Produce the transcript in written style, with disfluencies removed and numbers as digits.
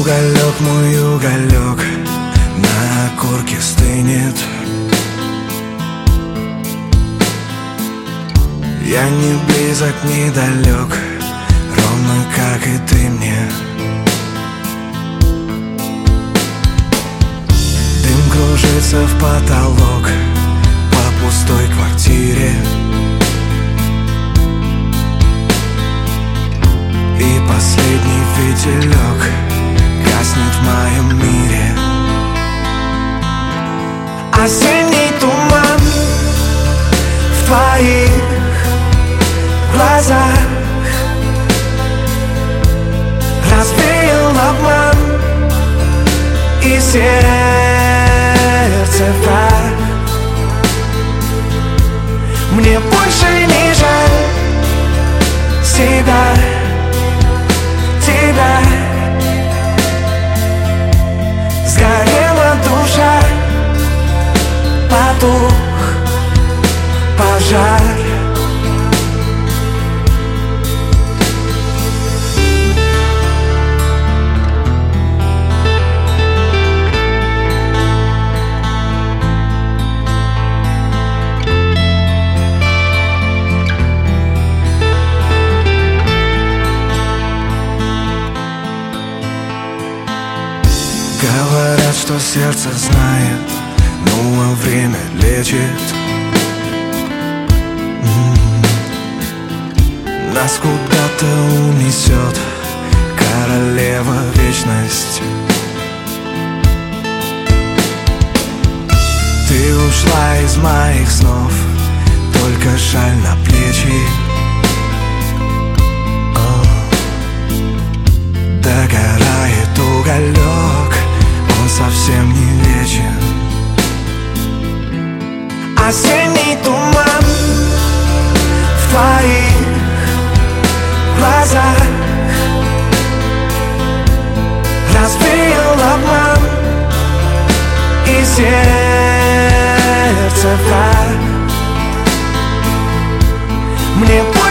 Уголек, мой уголек, на окурке стынет. Я не близок, не далек, ровно как и ты мне. Дым кружится в потолок по пустой квартире, и последний фитилек гаснет в моем мире. Осенний туман в твоих глазах развеял обман, и сердце враг. Мне больше не жаль себя, тебя. Сгорела душа, потух пожар. Говорят, что сердце знает, ну а время лечит. Нас куда-то унесет королева вечности. Ты ушла из моих снов, только шаль на плечи. Догорает уголек, он совсем не вечен. Осенний туман в твоих глазах развеял обман, и сердце враг. Мне